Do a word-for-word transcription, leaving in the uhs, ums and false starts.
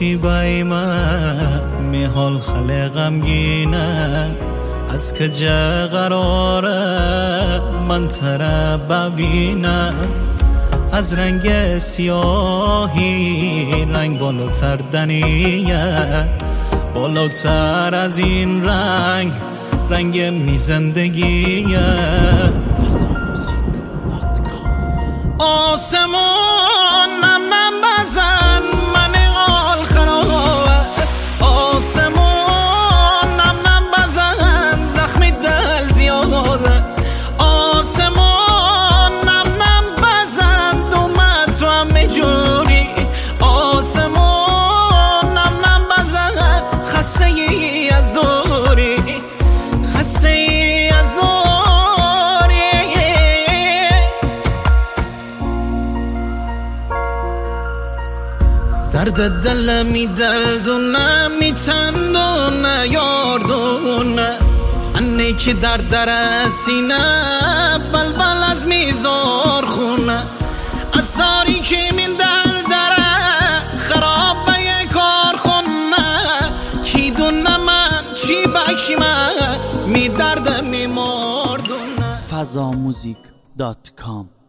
چی بای من می حال خلقم گینه از کجا قراره من تره ببینم از رنگ سیاهی رنگ بالاتر دنیه بالاتر از این رنگ رنگ می زندگیه آسمان نم نم بزن من حال خرابه آسمان نم نم بزن زخمی دل زیاده آسمان نم نم بزن دومت تو هم میجوری آسمان نم نم بزن خسته ای از دوری خسته ای از دوری درد دل می دلدونه می تندونه یاردونه انی که در در سینه بلبل از میزار خونه از ساری که من دل دره خراب به کار خونه کی دونه من چی بکی من می درد می مردونه فضا موزیک دات کام